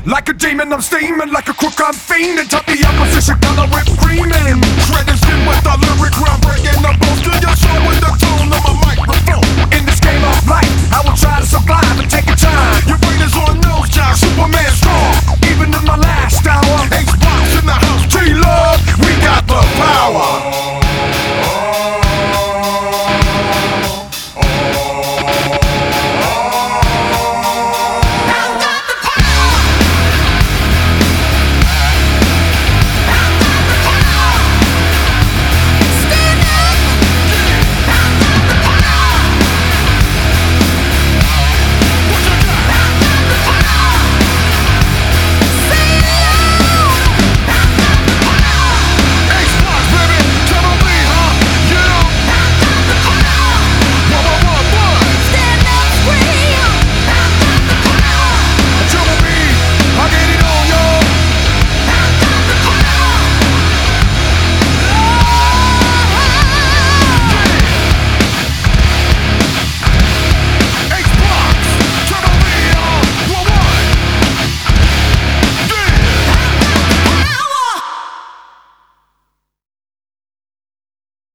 Like a demon, I'm steaming. Like a crook, I'm fiending. Top the opposition, color whipped creaming. Shredding skin with the lyric, groundbreaking. The boast to your show with the tone of my microphone. In this game of life, I will try to survive and take your time. Your brain is on nose job, Superman.